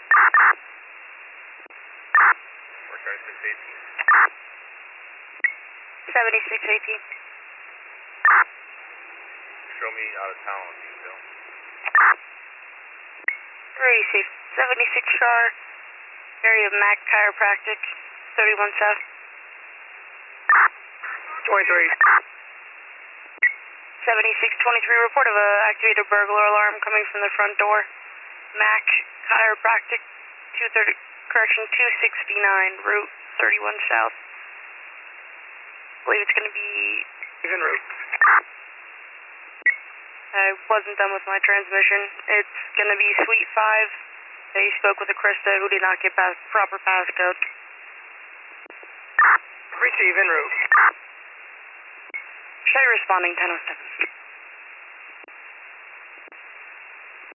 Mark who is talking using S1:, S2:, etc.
S1: We're starting 618.
S2: 7618.
S1: Show me out of town, detail.
S2: 36, 76 Char, area of Mac Chiropractic, 31 South.
S3: 23.
S2: 7623, report of a activated burglar alarm coming from the front door. Mac Chiropractic, 269, route 31 South. I believe it's going to be...
S3: Even route.
S2: I wasn't done with my transmission. It's going to be Suite 5. They spoke with a Krista who did not get proper passcode.
S3: Receive en route.
S2: Shay responding 1007.